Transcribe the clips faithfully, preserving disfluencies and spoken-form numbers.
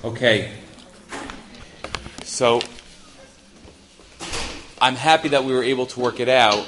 Okay, so I'm happy that we were able to work it out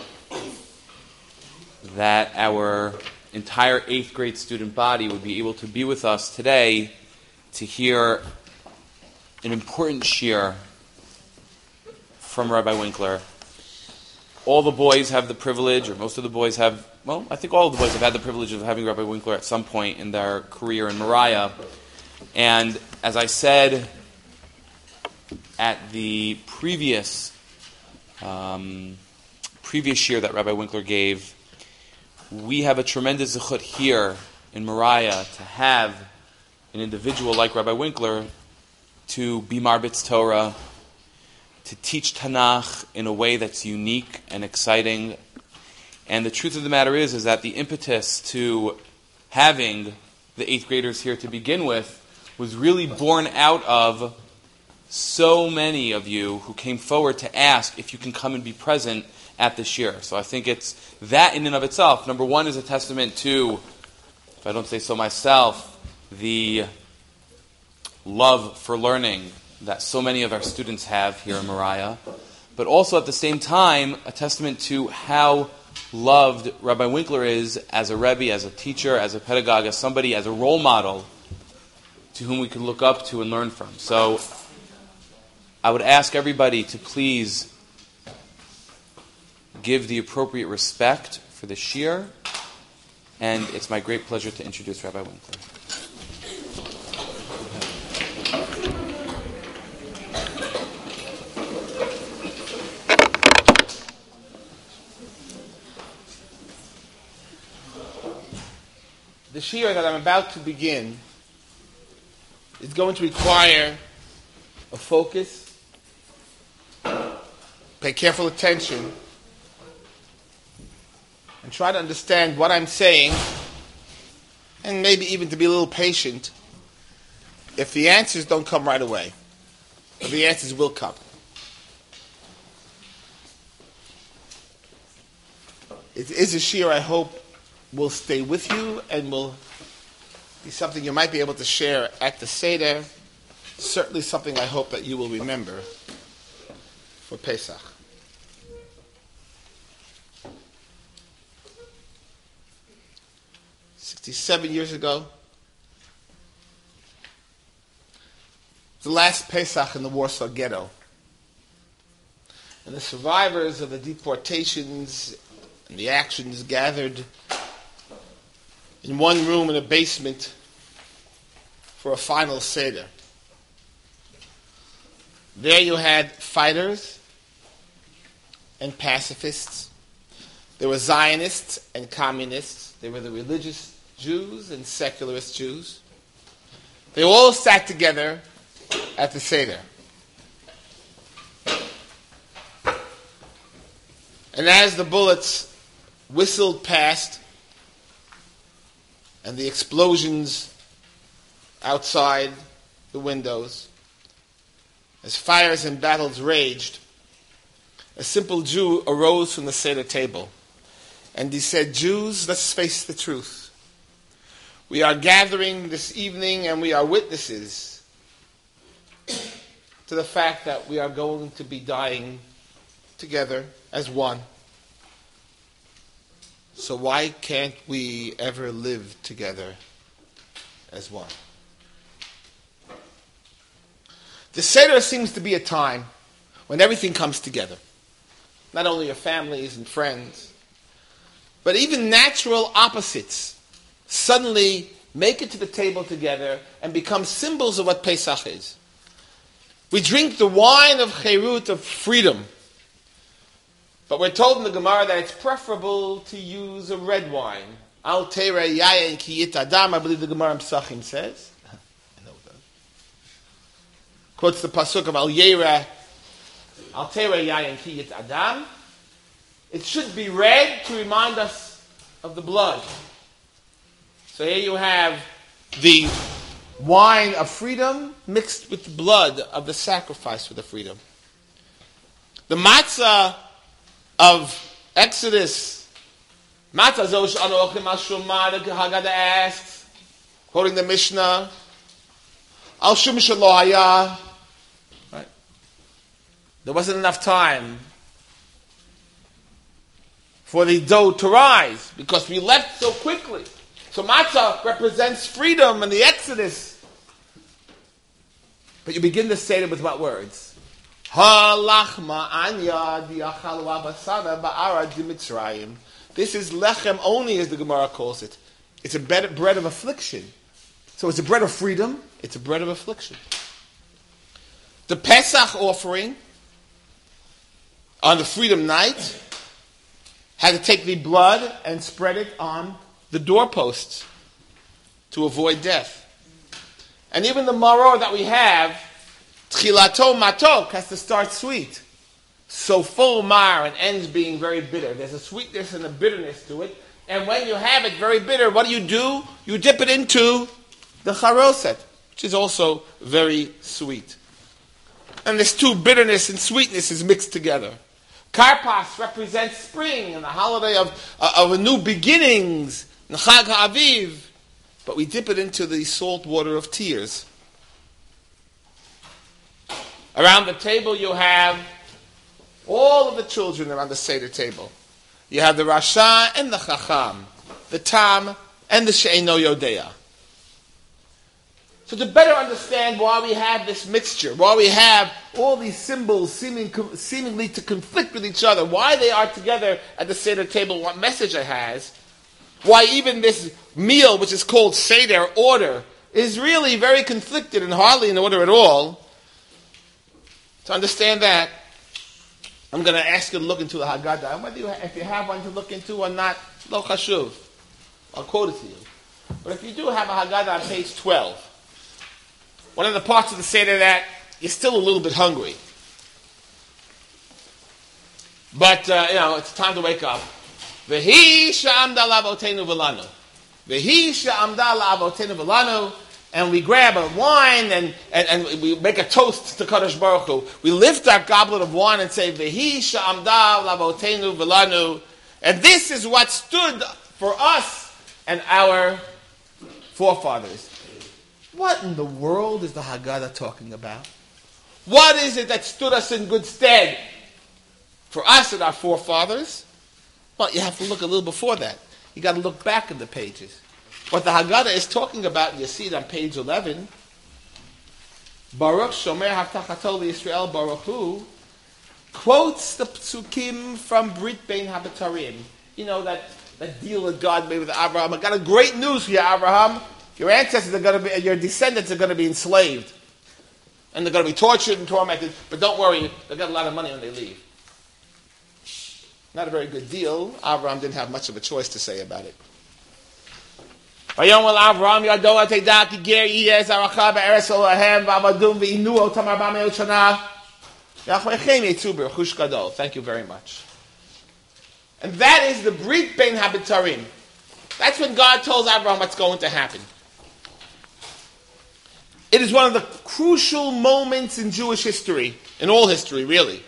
that our entire eighth grade student body would be able to be with us today to hear an important shiur from Rabbi Winkler. All the boys have the privilege, or most of the boys have, well, I think all of the boys have had the privilege of having Rabbi Winkler at some point in their career in Moriah. And as I said at the previous um, previous shiur that Rabbi Winkler gave, we have a tremendous zechut here in Moriah to have an individual like Rabbi Winkler to be Marbitz Torah, to teach Tanakh in a way that's unique and exciting. And the truth of the matter is, is that the impetus to having the eighth graders here to begin with was really born out of so many of you who came forward to ask if you can come and be present at this year. So I think it's that in and of itself, number one, is a testament to, if I don't say so myself, the love for learning that so many of our students have here in Moriah, but also at the same time, a testament to how loved Rabbi Winkler is as a Rebbe, as a teacher, as a pedagogue, as somebody, as a role model to whom we can look up to and learn from. So I would ask everybody to please give the appropriate respect for the shiur, and it's my great pleasure to introduce Rabbi Winkler. The shiur that I'm about to begin is going to require a focus, pay careful attention, and try to understand what I'm saying, and maybe even to be a little patient if the answers don't come right away. But the answers will come. It is a shiur I hope will stay with you and will be something you might be able to share at the Seder. Certainly something I hope that you will remember for Pesach. Sixty-seven years ago, the last Pesach in the Warsaw Ghetto. And the survivors of the deportations and the actions gathered in one room in a basement for a final Seder. There you had fighters and pacifists. There were Zionists and communists. There were the religious Jews and secularist Jews. They all sat together at the Seder. And as the bullets whistled past and the explosions outside the windows, as fires and battles raged, a simple Jew arose from the Seder table and he said, "Jews, let's face the truth. We are gathering this evening and we are witnesses to the fact that we are going to be dying together as one. So why can't we ever live together as one?" The Seder seems to be a time when everything comes together. Not only your families and friends, but even natural opposites suddenly make it to the table together and become symbols of what Pesach is. We drink the wine of Cherut, of freedom. But we're told in the Gemara that it's preferable to use a red wine. Al teira yayin ki yit adam, I believe the Gemara in Pesachim says. I know it does. Quotes the pasuk of Al Yeira, Al teira yayin ki yit adam. It should be red to remind us of the blood. So here you have the wine of freedom mixed with the blood of the sacrifice for the freedom. The matzah of Exodus, matzah zosh anochim ashumah, the Haggadah asks, quoting the Mishnah, Al shum shelo haya. Right? There wasn't enough time for the dough to rise because we left so quickly. So matzah represents freedom and the exodus. But you begin the Seder with what words? Ha-lachma anya di'achalu abasana ba'ara dimitzrayim. This is lechem only, as the Gemara calls it. It's a bread, bread of affliction. So it's a bread of freedom. It's a bread of affliction. The Pesach offering on the freedom night had to take the blood and spread it on the doorposts to avoid death. And even the maror that we have, tchilato matok, has to start sweet. So full mar and ends being very bitter. There's a sweetness and a bitterness to it. And when you have it very bitter, what do you do? You dip it into the charoset, which is also very sweet. And this two, bitterness and sweetness, is mixed together. Karpas represents spring and the holiday of, uh, of a new beginnings, Chag HaAviv. But we dip it into the salt water of tears. Around the table you have all of the children around the Seder table. You have the Rasha and the Chacham, the Tam and the She'eno Yodea. So to better understand why we have this mixture, why we have all these symbols seeming, seemingly to conflict with each other, why they are together at the Seder table, what message it has, why even this meal, which is called Seder, order, is really very conflicted and hardly in order at all. To understand that, I'm going to ask you to look into the Haggadah. Whether you, if you have one to look into or not, lo chashuv. I'll quote it to you. But if you do have a Haggadah on page twelve, one of the parts of the Seder that you're still a little bit hungry. But, uh, you know, it's time to wake up. Vehi sha'amda la'avotenu v'lanu. Vehi sha'amda la'avotenu v'lanu. And we grab a wine and, and, and we make a toast to Kadosh Baruch Hu. We lift our goblet of wine and say, Vehi sha'amda la'avotenu v'lanu. And this is what stood for us and our forefathers. What in the world is the Haggadah talking about? What is it that stood us in good stead for us and our forefathers? Well, you have to look a little before that. You got to look back in the pages. What the Haggadah is talking about, and you see it on page eleven, Baruch Shomer Havtachato Yisrael Baruch Hu, quotes the psukim from Brit Bein Habatarim. You know, that, that deal that God made with Abraham. I got a great news for you, Abraham. Your ancestors are going to be, your descendants are going to be enslaved. And they're going to be tortured and tormented. But don't worry, they'll get a lot of money when they leave. Not a very good deal. Abraham didn't have much of a choice to say about it. Thank you very much. And that is the Brit Bein Habitarim. That's when God tells Abraham what's going to happen. It is one of the crucial moments in Jewish history, in all history, really.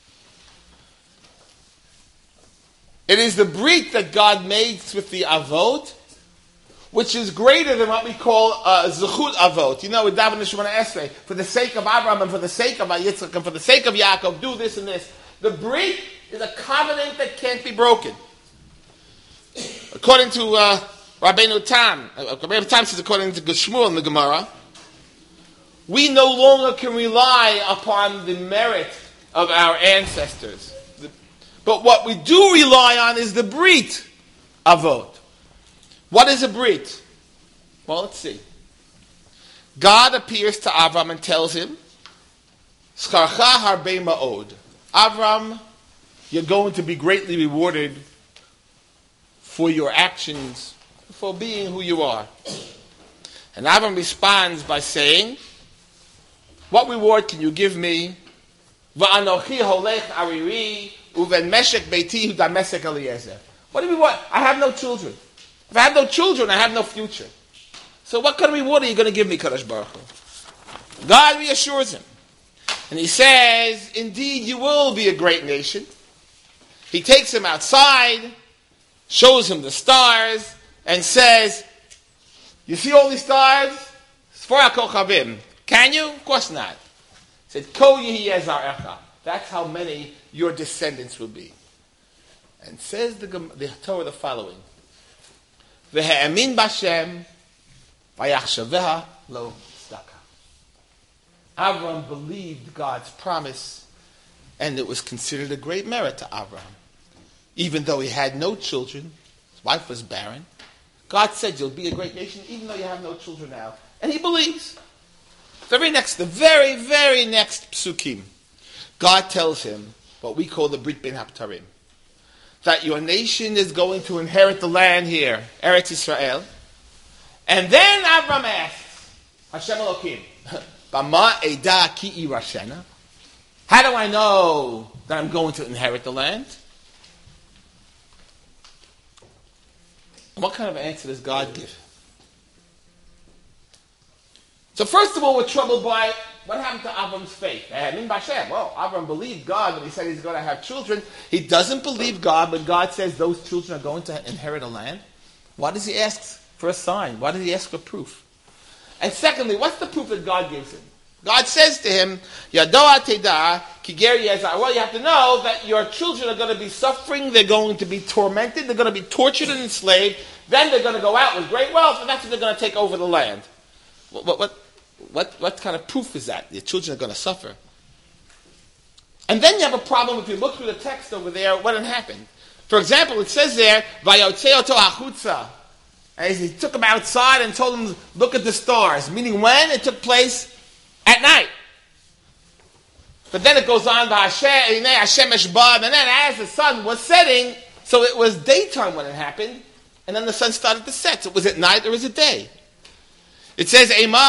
It is the Brit that God makes with the Avot, which is greater than what we call uh, Zechut Avot. You know, with David and Shemona Esrei, for the sake of Abraham and for the sake of Yitzchak and for the sake of Yaakov, do this and this. The Brit is a covenant that can't be broken. According to uh, Rabbeinu Tam, uh, Rabbeinu Tam says according to Geshmuel in the Gemara, we no longer can rely upon the merit of our ancestors. The, but what we do rely on is the Brit Avot. What is a Brit? Well, let's see. God appears to Avram and tells him, Scharcha harbe ma'od. Avram, you're going to be greatly rewarded for your actions, for being who you are. And Avram responds by saying, what reward can you give me? Va'anochi holech ariri uven meshek beiti hudamesek Eliezer. What do we want? I have no children. If I have no children, I have no future. So what kind of reward are you going to give me, Kadosh Baruch Hu? God reassures him. And he says, indeed, you will be a great nation. He takes him outside, shows him the stars, and says, you see all these stars? Sfora kochavim. Can you? Of course not. He said, Ko yehi zarecha. That's how many your descendants will be. And says the, the Torah the following. V'ha'amin b'Hashem v'yachshaveha lo tzedakah. Avram believed God's promise, and it was considered a great merit to Avram. Even though he had no children, his wife was barren, God said, you'll be a great nation even though you have no children now. And he believes. The very next, the very, very next psukim, God tells him what we call the Brit Ben Haptarim, that your nation is going to inherit the land here, Eretz Yisrael. And then Avram asks, Hashem Elokim, Bama Eda Ki Irashena? How do I know that I'm going to inherit the land? What kind of answer does God give? So first of all, we're troubled by what happened to Avram's faith. Min b'Hashem. Well, Avram believed God when he said he's going to have children. He doesn't believe God when God says those children are going to inherit a land. Why does he ask for a sign? Why does he ask for proof? And secondly, what's the proof that God gives him? God says to him, Yadoa Teda, Kiger Yezar. Well, you have to know that your children are going to be suffering, they're going to be tormented, they're going to be tortured and enslaved, then they're going to go out with great wealth, and that's when they're going to take over the land. What, what, what, what, what kind of proof is that? Your children are going to suffer. And then you have a problem if you look through the text over there, what had happened. For example, it says there, Vayotzeoto hachutza. And he took him outside and told him, look at the stars. Meaning when? It took place at night. But then it goes on, and then as the sun was setting, so it was daytime when it happened, and then the sun started to set. So was it night or was it day? It says,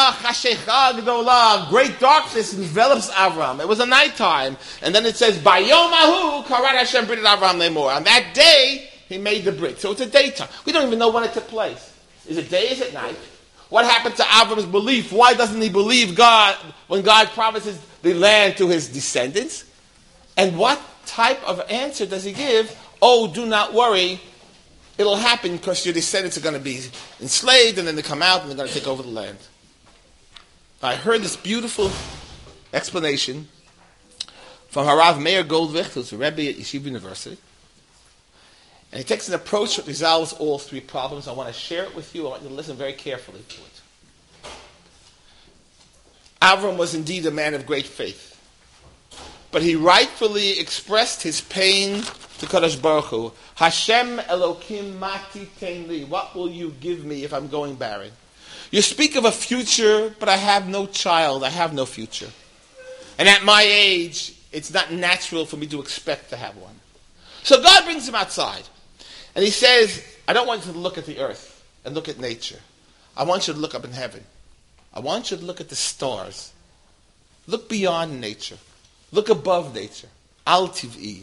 great darkness envelops Avram. It was a nighttime. And then it says, Bayomahu karat Hashem brit Avram lemor. On that day, he made the brit. So it's a daytime. We don't even know when it took place. Is it day, is it night? What happened to Avram's belief? Why doesn't he believe God when God promises the land to his descendants? And what type of answer does he give? Oh, do not worry. It'll happen because your descendants are going to be enslaved and then they come out and they're going to take over the land. I heard this beautiful explanation from Harav Meir Goldwicht, who's a Rebbe at Yeshiva University. And he takes an approach that resolves all three problems. I want to share it with you. I want you to listen very carefully to it. Avram was indeed a man of great faith. But he rightfully expressed his pain to Kadosh Baruch Hu. Hashem Elokim Mati Tein Li. What will you give me if I'm going barren? You speak of a future, but I have no child. I have no future. And at my age, it's not natural for me to expect to have one. So God brings him outside. And he says, I don't want you to look at the earth and look at nature. I want you to look up in heaven. I want you to look at the stars. Look beyond nature. Look above nature. Al Tiv'i.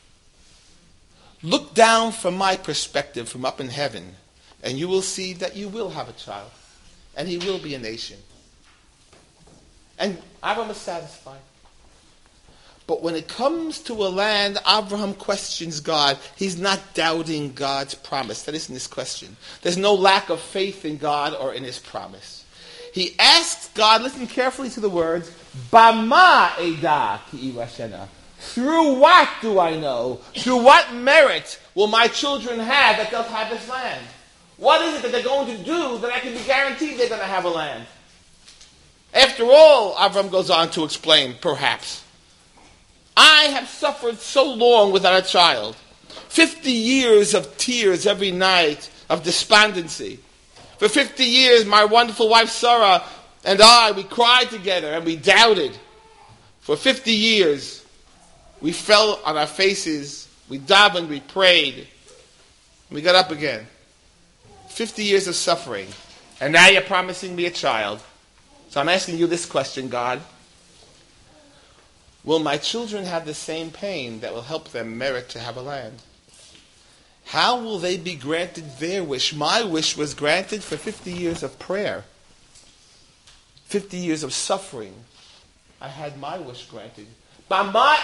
Look down from my perspective from up in heaven, and you will see that you will have a child, and he will be a nation. And Abraham is satisfied. But when it comes to a land, Abraham questions God. He's not doubting God's promise. That isn't his question. There's no lack of faith in God or in his promise. He asks God, listen carefully to the words, Bama Eda Ki Irashena. Through what do I know? Through what merit will my children have that they'll have this land? What is it that they're going to do that I can be guaranteed they're going to have a land? After all, Avram goes on to explain, perhaps, I have suffered so long without a child. Fifty years of tears every night, of despondency. For fifty years, my wonderful wife Sarah and I, we cried together and we doubted. For fifty years, we fell on our faces, we davened, we prayed, we got up again. Fifty years of suffering. And now you're promising me a child. So I'm asking you this question, God. Will my children have the same pain that will help them merit to have a land? How will they be granted their wish? My wish was granted for fifty years of prayer. fifty years of suffering. I had my wish granted. How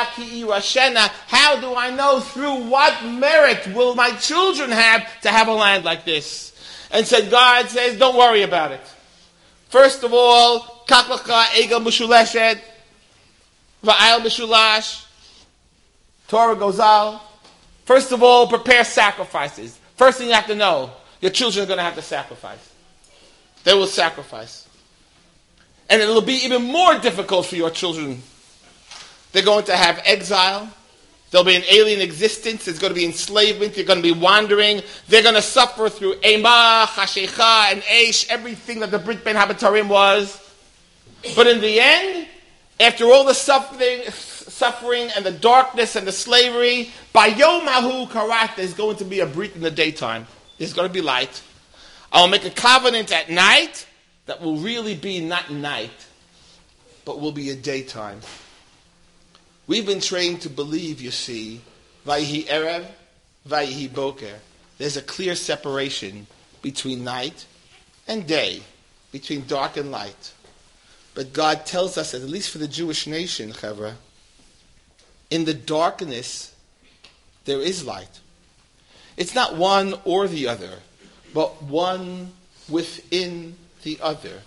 do I know through what merit will my children have to have a land like this? And said, God says, don't worry about it. First of all, Kaklacha, Egel Mushuleshed, Va'ayel Mishulash, Torah Gozal. First of all, prepare sacrifices. First thing you have to know, your children are going to have to sacrifice. They will sacrifice. And it'll be even more difficult for your children. They're going to have exile. There'll be an alien existence. There's going to be enslavement. They're going to be wandering. They're going to suffer through Eimah, Chashecha, and Eish, everything that the Brit Ben Habatarim was. But in the end, after all the suffering, suffering and the darkness and the slavery, by Yom Hahu Karat, there's going to be a Brit in the daytime. There's going to be light. I'll make a covenant at night that will really be not night, but will be a daytime. We've been trained to believe, you see, Vayihi Erev, Vayihi Boker. There's a clear separation between night and day, between dark and light. But God tells us that, at least for the Jewish nation, Chavra, in the darkness, there is light. It's not one or the other, but one within the other.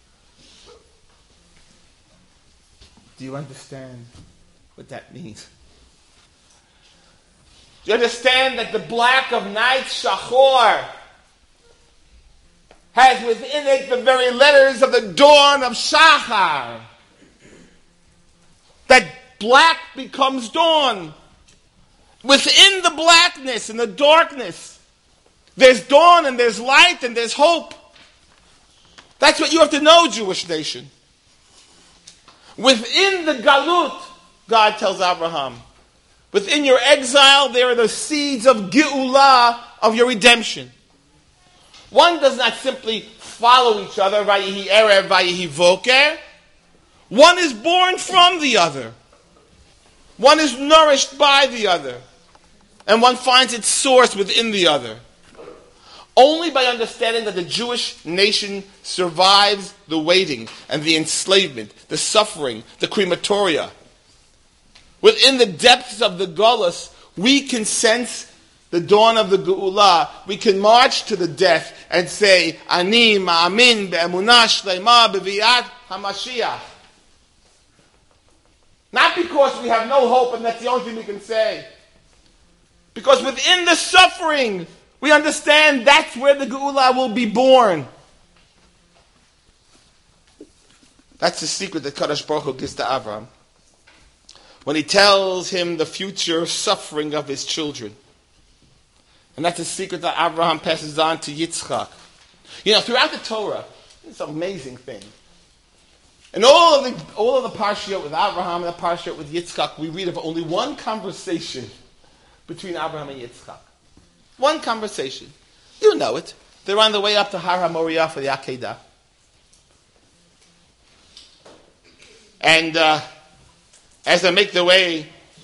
Do you understand what that means? Do you understand that the black of night, Shachor, has within it the very letters of the dawn of Shachar? That black becomes dawn. Within the blackness and the darkness, there's dawn and there's light and there's hope. That's what you have to know, Jewish nation. Within the galut, God tells Abraham, within your exile, there are the seeds of Geulah, of your redemption. One does not simply follow each other, Vayihi Erev, Vayihi Voker. One is born from the other. One is nourished by the other. And one finds its source within the other. Only by understanding that the Jewish nation survives the waiting and the enslavement, the suffering, the crematoria. Within the depths of the Golus, we can sense the dawn of the Geulah. We can march to the death and say, Ani ma'amin be'emunah shleima b'vi'at HaMashiach. Not because we have no hope and that's the only thing we can say. Because within the suffering, we understand that's where the Geulah will be born. That's the secret that Kadosh Baruch Hu gives to Avraham. When he tells him the future suffering of his children. And that's a secret that Abraham passes on to Yitzchak. You know, throughout the Torah, it's an amazing thing. In all of the all of the parashiyot with Abraham and the parashiyot with Yitzchak, we read of only one conversation between Abraham and Yitzchak. One conversation. You know it. They're on the way up to Har HaMoriah for the Akedah. And uh, as they make their way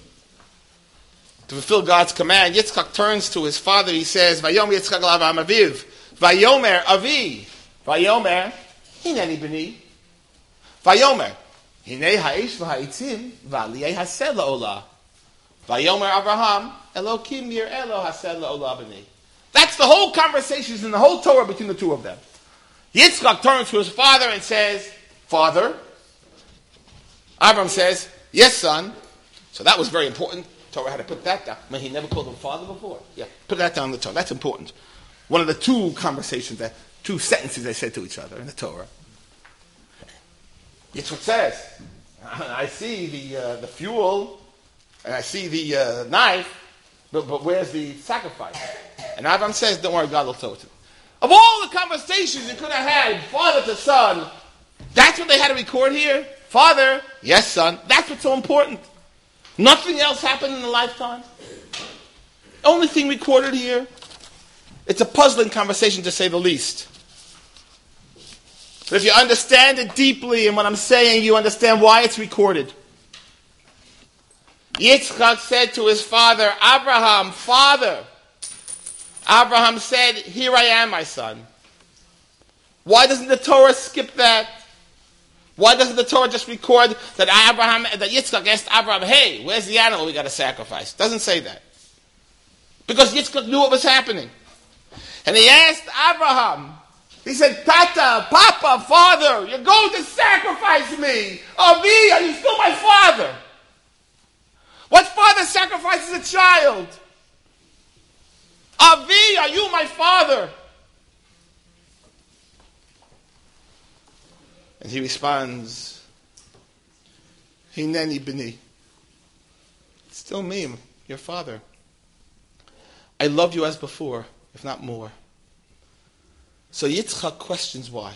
to fulfill God's command, Yitzchak turns to his father. He says, Vayomer Yitzchak l'Avraham aviv. Vayomer avi. Vayomer, hineni b'ni. Vayomer, hinei ha'ish v'ha'itzim v'aliyei haseh la'olah. Vayomer Avraham, Elokim yir'eh lo haseh la'olah b'ni. That's the whole conversation in the whole Torah between the two of them. Yitzchak turns to his father and says, Father. Avraham says, yes, son. So that was very important. Torah had to put that down. I mean, he never called him father before. Yeah, put that down in the Torah. That's important. One of the two conversations, that two sentences they said to each other in the Torah. Yitzchak says, I see the uh, the fuel, and I see the uh, knife, but, but where's the sacrifice? And Avraham says, don't worry, God will throw it to him. Of all the conversations you could have had, father to son, that's what they had to record here? Father, yes, son. That's what's so important. Nothing else happened in the lifetime. Only thing recorded here. It's a puzzling conversation, to say the least. But if you understand it deeply, and what I'm saying, you understand why it's recorded. Yitzchak said to his father, Abraham, father. Abraham said, here I am, my son. Why doesn't the Torah skip that? Why doesn't the Torah just record that Abraham, that Yitzchak asked Abraham, hey, where's the animal we got to sacrifice? It doesn't say that. Because Yitzchak knew what was happening. And he asked Abraham, He said, Tata, Papa, Father, you're going to sacrifice me. Avi, are you still my father? What father sacrifices a child? Avi, are you my father? And he responds, Hineni b'ni. It's still me, your father. I love you as before, if not more. So Yitzchak questions why.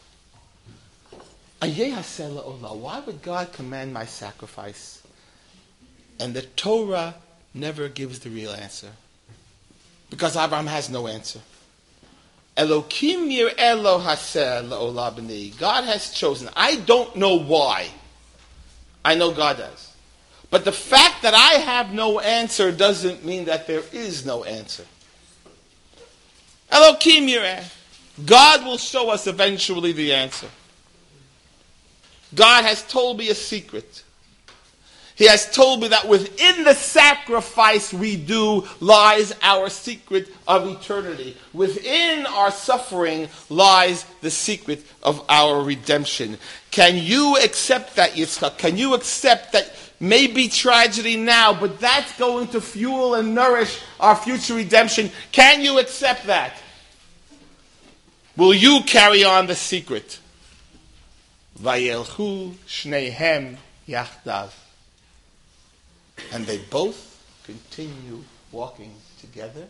Why would God command my sacrifice? And the Torah never gives the real answer. Because Abraham has no answer. Elokim yir'eh haseh la'olah b'ni. God has chosen. I don't know why. I know God does. But the fact that I have no answer doesn't mean that there is no answer. Elokim yir'eh. God will show us eventually the answer. God has told me a secret. He has told me that within the sacrifice we do lies our secret of eternity. Within our suffering lies the secret of our redemption. Can you accept that, Yitzchak? Can you accept that maybe tragedy now, but that's going to fuel and nourish our future redemption? Can you accept that? Will you carry on the secret? Vayelchu shnehem yachdav. And they both continue walking together.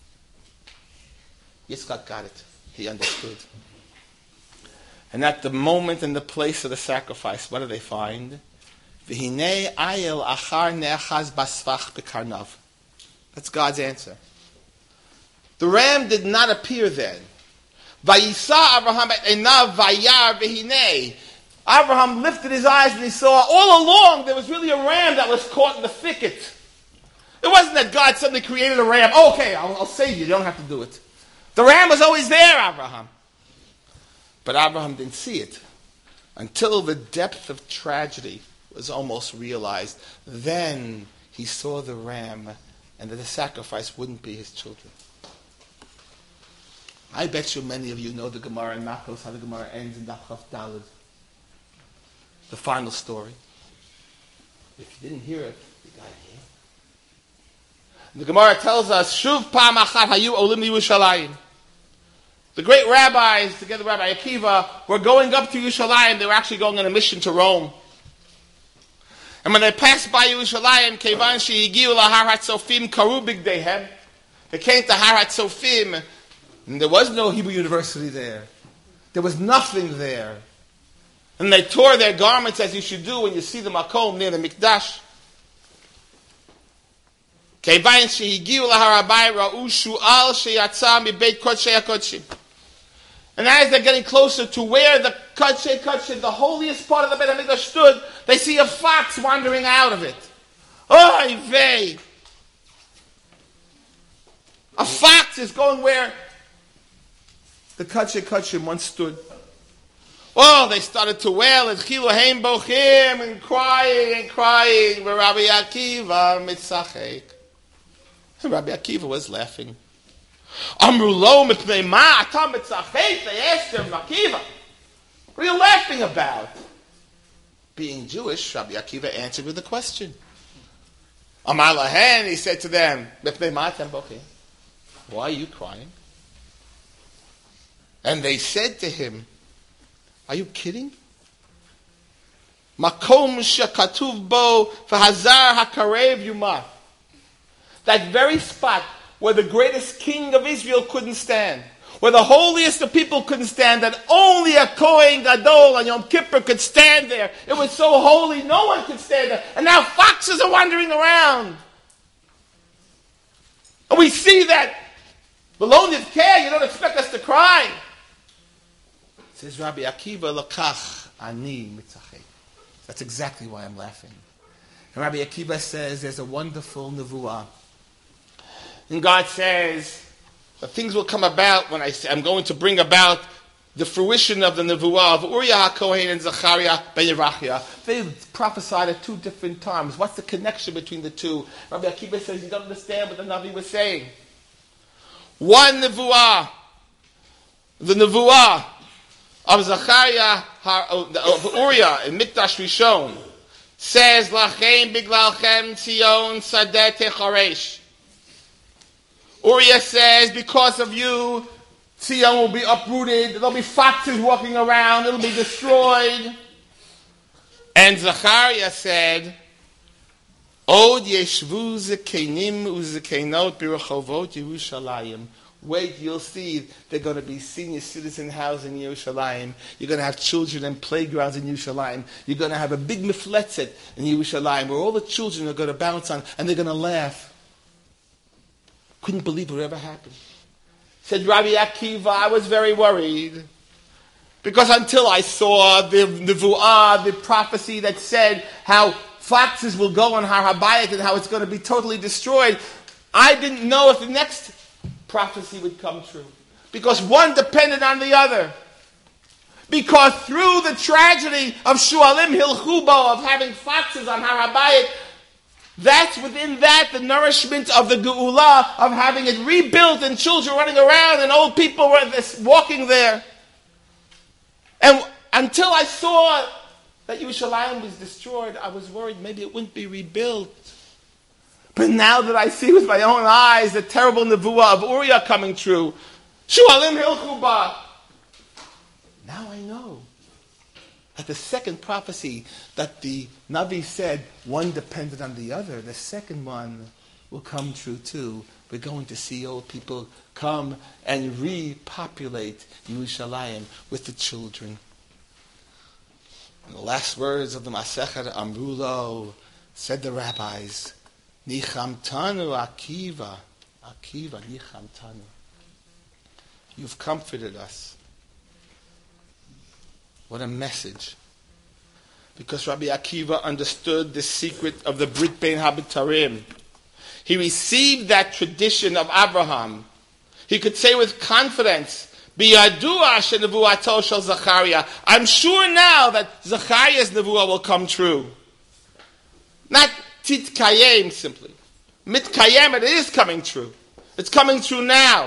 Yitzchak got it. He understood. And at the moment and the place of the sacrifice, what do they find? V'hinei ayel achar ne'achaz basvach b'karnav. That's God's answer. The ram did not appear then. Vayisa Abraham et einav vayar v'hinei. Abraham lifted his eyes and he saw all along there was really a ram that was caught in the thicket. It wasn't that God suddenly created a ram. Oh, okay, I'll, I'll save you. You don't have to do it. The ram was always there, Abraham. But Abraham didn't see it until the depth of tragedy was almost realized. Then he saw the ram and that the sacrifice wouldn't be his children. I bet you many of you know the Gemara in Makos, how the Gemara ends in Daf Chaf Daled. The final story. If you didn't hear it, you got to hear it. The Gemara tells us, Shuv pam achat hayu olim Yerushalayim. The great rabbis, together with Rabbi Akiva, were going up to Yerushalayim. They were actually going on a mission to Rome. And when they passed by Yerushalayim, Kevan shehigiu lahar hatzofim karu bigdeihem. They came to Har Hatzofim, and there was no Hebrew University there. There was nothing there. And they tore their garments as you should do when you see the Makom near the Mikdash. And as they're getting closer to where the Kodshei Kodshim, the holiest part of the Beit HaMikdash stood, they see a fox wandering out of it. Oy vey! A fox is going where the Kodshei Kodshim once stood. Oh, they started to wail and chilu heim bochim and crying and crying. But Rabbi Akiva mitzachek. And Rabbi Akiva was laughing. Amru lo mipnei ma atam mitzachek. They asked him, Akiva, what are you laughing about? Being Jewish, Rabbi Akiva answered with a question. Amar lahen, he said to them, mipnei ma atam bochim. Why are you crying? And they said to him, are you kidding? Makom shekatuv bo v'hazar hakarev yumah. That very spot where the greatest king of Israel couldn't stand, where the holiest of people couldn't stand, that only a Kohen Gadol on Yom Kippur could stand there. It was so holy, no one could stand there. And now foxes are wandering around. And we see that. Below this care, you don't expect us to cry. Says Rabbi Akiva, Lakach ani mitzachek. That's exactly why I'm laughing. And Rabbi Akiva says there's a wonderful nevuah. And God says that things will come about when I say, I'm going to bring about the fruition of the nevuah of Uriah HaKohen and Zechariah ben Yerachia. They prophesied at two different times. What's the connection between the two? Rabbi Akiva says you don't understand what the Navi was saying. One nevuah the Nevuah of Zachariah, of Uriah in Mikdash Rishon, says, Lachem biglalchem Tzion sadeh techaresh. Uriah says, because of you, Tzion will be uprooted. There'll be foxes walking around. It'll be destroyed. And Zachariah said, Od yeshvu zekenim uzekenot birachovot Yerushalayim. Wait, you'll see they're going to be senior citizen housing in Yerushalayim. You're going to have children and playgrounds in Yerushalayim. You're going to have a big mifletzet in Yerushalayim where all the children are going to bounce on and they're going to laugh. Couldn't believe it would ever happen. Said Rabbi Akiva, I was very worried. Because until I saw the Nevuah, the prophecy that said how foxes will go on Har HaBayit and how it's going to be totally destroyed, I didn't know if the next prophecy would come true. Because one depended on the other. Because through the tragedy of Shualim Hilchubo, of having foxes on Har HaBayit, that's within that the nourishment of the Geula, of having it rebuilt and children running around and old people walking there. And until I saw that Yerushalayim was destroyed, I was worried maybe it wouldn't be rebuilt. But now that I see with my own eyes the terrible nevuah of Uriah coming true, Shualim Hilchuba, now I know that the second prophecy that the Navi said, one depended on the other, the second one will come true too. We're going to see old people come and repopulate Yerushalayim with the children. And the last words of the Masechet Amrulo, said the rabbis, Nichamtanu Akiva, Akiva Nichamtanu. You've comforted us. What a message. Because Rabbi Akiva understood the secret of the Brit Bein HaBetarim. He received that tradition of Abraham. He could say with confidence, Biyadua shenevuato shel Zachariah. I'm sure now that Zachariah's nevuah will come true. Not titkayem simply. Mitkayem, it is coming true. It's coming true now.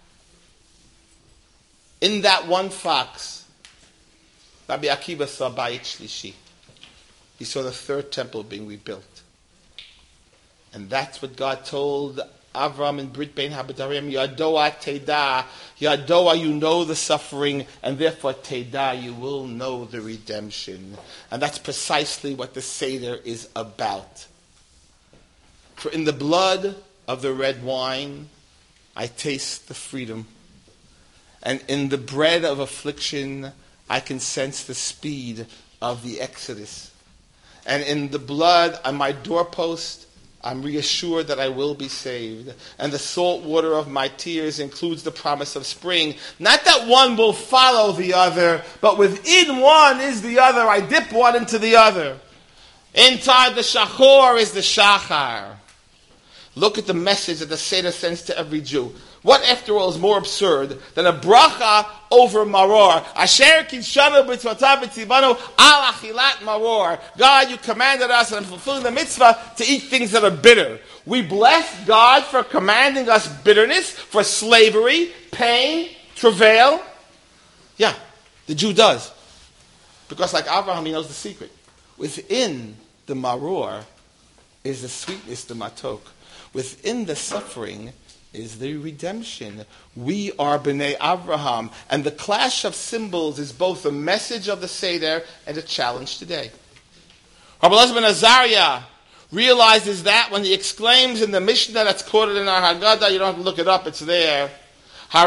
In that one fox, Rabbi Akiva saw Bayit Shlishi. He saw the third temple being rebuilt. And that's what God told Avram in Brit Bein HaBetarim, Yadoa Teda, Yadoa, you know the suffering, and therefore Teda, you will know the redemption. And that's precisely what the Seder is about. For in the blood of the red wine, I taste the freedom. And in the bread of affliction, I can sense the speed of the exodus. And in the blood on my doorpost, I'm reassured that I will be saved. And the salt water of my tears includes the promise of spring. Not that one will follow the other, but within one is the other. I dip one into the other. Inside the shachor is the shachar. Look at the message that the Seder sends to every Jew. What, after all, is more absurd than a bracha over maror? Asher kishanu b'tzvatav v'tzivanu al achilat maror. God, you commanded us, and I'm fulfilling the mitzvah, to eat things that are bitter. We bless God for commanding us bitterness, for slavery, pain, travail. Yeah, the Jew does. Because like Abraham, he knows the secret. Within the maror is the sweetness, the matok. Within the suffering is the redemption. We are B'nai Avraham. And the clash of symbols is both a message of the Seder and a challenge today. Rabbi Elazar ben Azariah realizes that when he exclaims in the Mishnah that's quoted in our Haggadah, you don't have to look it up, it's there. I'm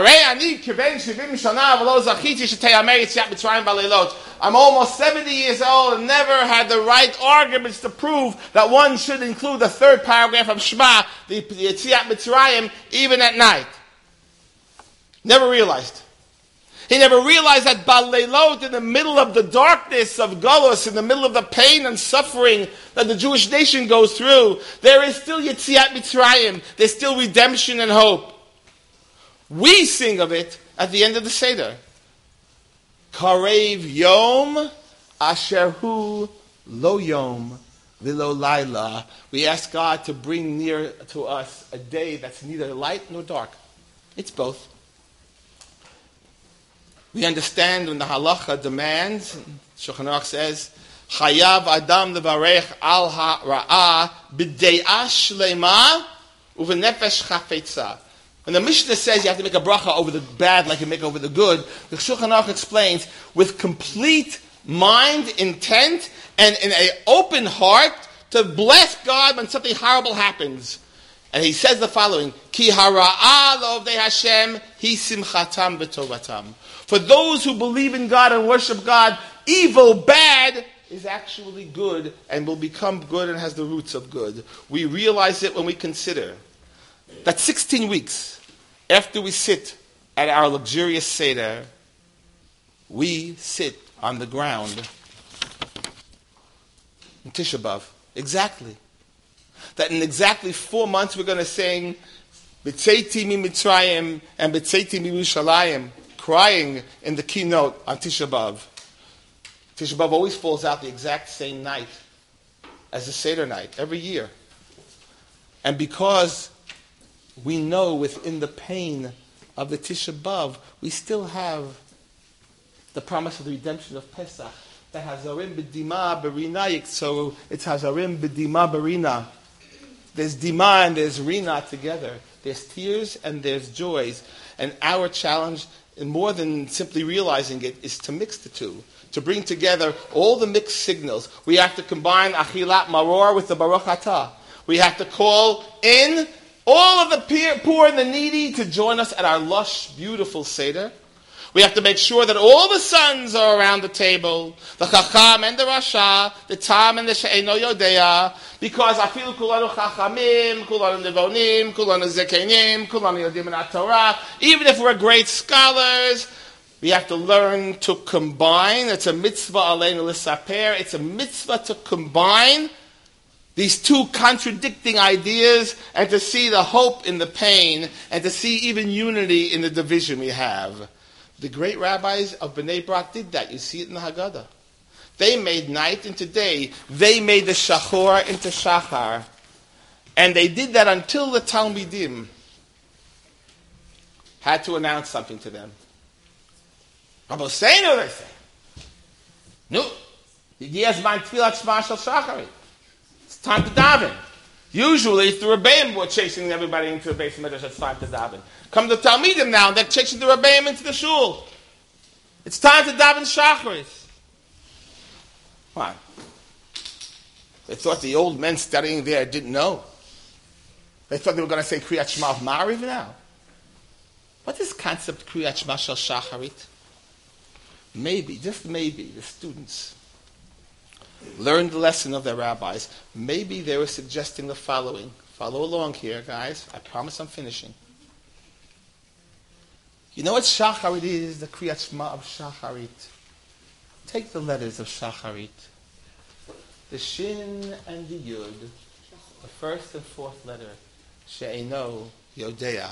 almost seventy years old and never had the right arguments to prove that one should include the third paragraph of Shema, the Yetziat Mitzrayim, even at night. Never realized. He never realized that Baleilot, in the middle of the darkness of Golus, in the middle of the pain and suffering that the Jewish nation goes through, there is still Yetziat Mitzrayim. There's still redemption and hope. We sing of it at the end of the Seder. Karev Yom Asher Hu Lo Yom V'Lo Laila. We ask God to bring near to us a day that's neither light nor dark. It's both. We understand when the halacha demands, Shulchan Aruch says, Chayav Adam levarech al ha'ra'ah b'de'ah shlema uvenefesh chafetza. When the Mishnah says you have to make a bracha over the bad like you make over the good, the Shulchan Aruch explains, with complete mind, intent, and in an open heart to bless God when something horrible happens. And he says the following, Ki hara'ah lo'ovdei Hashem hi simchatam v'tovatam. For those who believe in God and worship God, evil, bad, is actually good and will become good and has the roots of good. We realize it when we consider that sixteen weeks after we sit at our luxurious Seder, we sit on the ground in Tisha B'Av. Exactly. That in exactly four months we're going to sing B'tzeiti mi Mitzrayim and B'tzeiti mi Yerushalayim, crying in the keynote on Tisha B'Av. Tisha B'Av always falls out the exact same night as the Seder night, every year. And because we know within the pain of the Tisha B'Av, we still have the promise of the redemption of Pesach. That Hazarim b'dima berina, so it's Hazarim b'dima berina. There's dima and there's rina together. There's tears and there's joys. And our challenge, and more than simply realizing it, is to mix the two. To bring together all the mixed signals. We have to combine Achilat Maror with the Baruch Atah. We have to call in all of the poor and the needy to join us at our lush, beautiful Seder. We have to make sure that all the sons are around the table, the Chacham and the Rasha, the Tam and the She'eno Yodea, because afilu kulanu Chachamim, kulanu Nevonim, kulanu Zekenim, kulanu Yodim and Torah, even if we're great scholars, we have to learn to combine. It's a mitzvah aleinu l'saper. It's a mitzvah to combine these two contradicting ideas and to see the hope in the pain and to see even unity in the division we have. The great rabbis of Bnei Brak did that. You see it in the Haggadah. They made night into day. They made the Shachor into Shachar. And they did that until the Talmidim had to announce something to them. Rabbi Seinu, they say. No. It's time to daven. Usually, it's the Rebbeim who are chasing everybody into the base of Midrash. It's time to daven. Come to Talmidim now, and they're chasing the Rebbeim into the shul. It's time to daven Shacharis. Come on. They thought the old men studying there didn't know. They thought they were going to say Kriyat Shema of Ma'ariv now. What is concept Kriyat Shema Shel Shacharit? Maybe, just maybe, the students learned the lesson of their rabbis. Maybe they were suggesting the following. Follow along here, guys. I promise I'm finishing. You know what Shacharit is? The Kriyat Shema of Shacharit. Take the letters of Shacharit. The Shin and the Yud. The first and fourth letter. She'eno Yodea.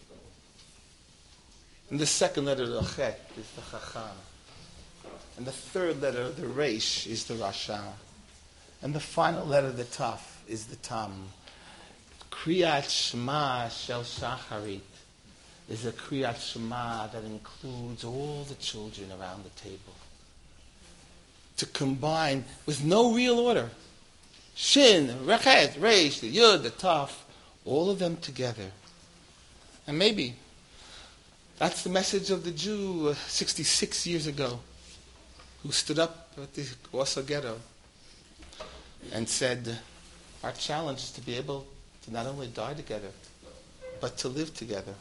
And the second letter, the Chet, is the Chacham. And the third letter, the Reish, is the Rasha. And the final letter, the Taf, is the Tam. Kriyat Shema Shel Shacharit is a Kriyat Shema that includes all the children around the table. To combine with no real order. Shin, Rechet, Reish, the Yud, the Taf, all of them together. And maybe that's the message of the Jew uh, sixty-six years ago, who stood up at the Warsaw Ghetto and said, our challenge is to be able to not only die together, but to live together.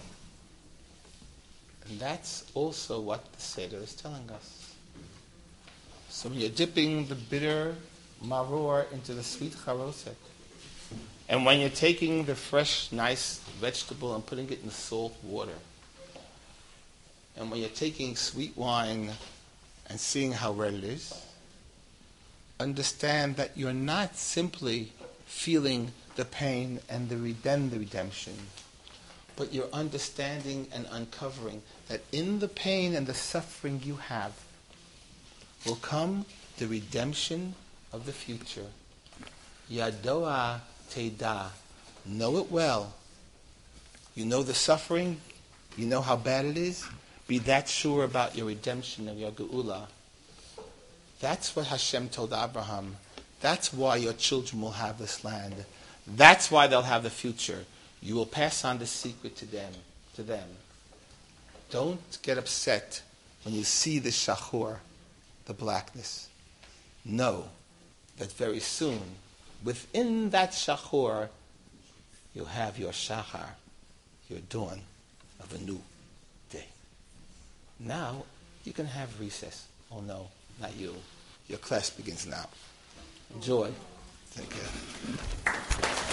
And that's also what the Seder is telling us. So when you're dipping the bitter maror into the sweet charosek, and when you're taking the fresh, nice vegetable and putting it in the salt water, and when you're taking sweet wine and seeing how red it is, understand that you're not simply feeling the pain and the redem- the redemption, but you're understanding and uncovering that in the pain and the suffering you have will come the redemption of the future. Yadoa Teda. Know it well. You know the suffering. You know how bad it is. be that sure about your redemption of your geula. That's what Hashem told Abraham. That's why your children will have this land. That's why they'll have the future. You will pass on the secret to them. To them. Don't get upset when you see the shachur, the blackness. Know that very soon, within that shachur, you'll have your shachar, your dawn of a new day. Now, you can have recess. Oh no, not you. Your class begins now. Enjoy. Take care.